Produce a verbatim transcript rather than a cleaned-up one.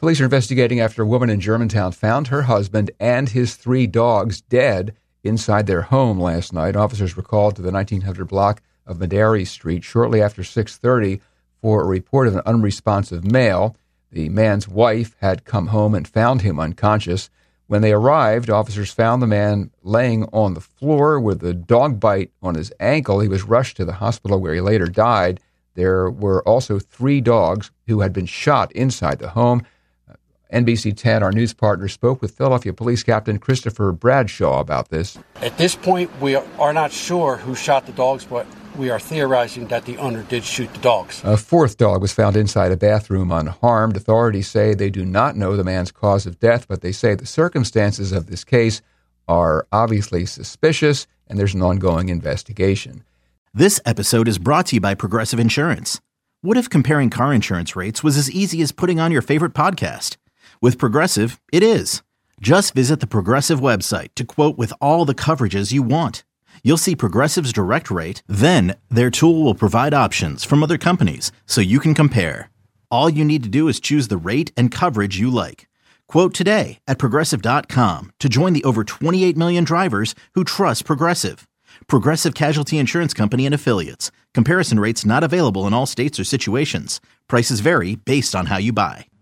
Police are investigating after a woman in Germantown found her husband and his three dogs dead inside their home last night. Officers were called to the nineteen hundred block of Madary Street shortly after six thirty for a report of an unresponsive male. The man's wife had come home and found him unconscious. When they arrived, officers found the man laying on the floor with a dog bite on his ankle. He was rushed to the hospital where he later died. There were also three dogs who had been shot inside the home. N B C ten, our news partner, spoke with Philadelphia Police Captain Christopher Bradshaw about this. At this point, we are not sure who shot the dogs, but we are theorizing that the owner did shoot the dogs. A fourth dog was found inside a bathroom unharmed. Authorities say they do not know the man's cause of death, but they say the circumstances of this case are obviously suspicious, and there's an ongoing investigation. This episode is brought to you by Progressive Insurance. What if comparing car insurance rates was as easy as putting on your favorite podcast? With Progressive, it is. Just visit the Progressive website to quote with all the coverages you want. You'll see Progressive's direct rate, then their tool will provide options from other companies so you can compare. All you need to do is choose the rate and coverage you like. Quote today at Progressive dot com to join the over twenty-eight million drivers who trust Progressive. Progressive Casualty Insurance Company and Affiliates. Comparison rates not available in all states or situations. Prices vary based on how you buy.